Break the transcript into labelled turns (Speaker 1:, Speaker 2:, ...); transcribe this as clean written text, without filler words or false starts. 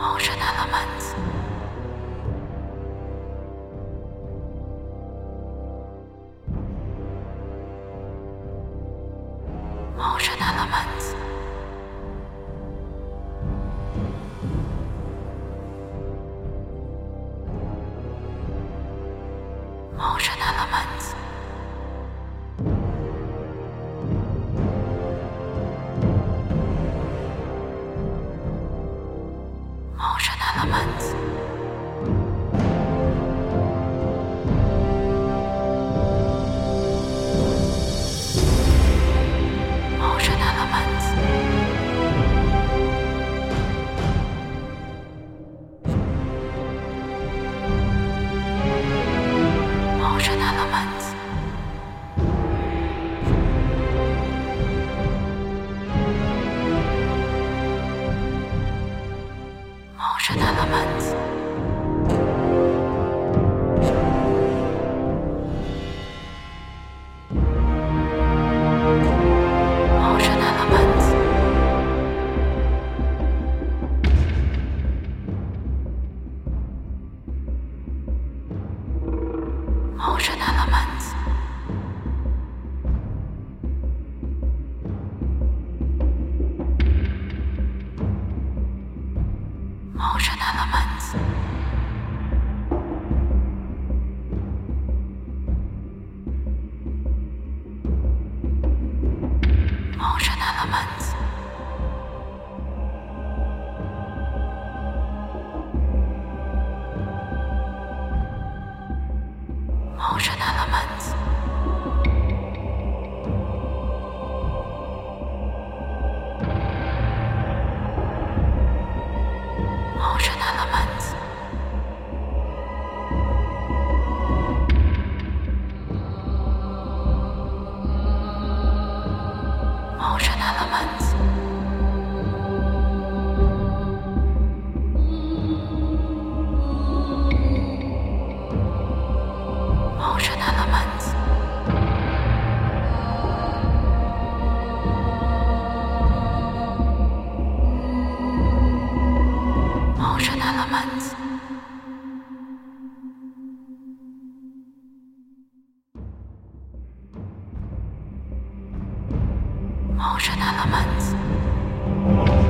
Speaker 1: Motion elements. Motion elements. Motion elements. Motion elements. Motion elements. Motion elements. Motion elements. Motion elements. Motion elements. Motion elements. Motion elements. Motion elements. Motion elements. Motion elements. Motion elements. Motion elements. Motion elements.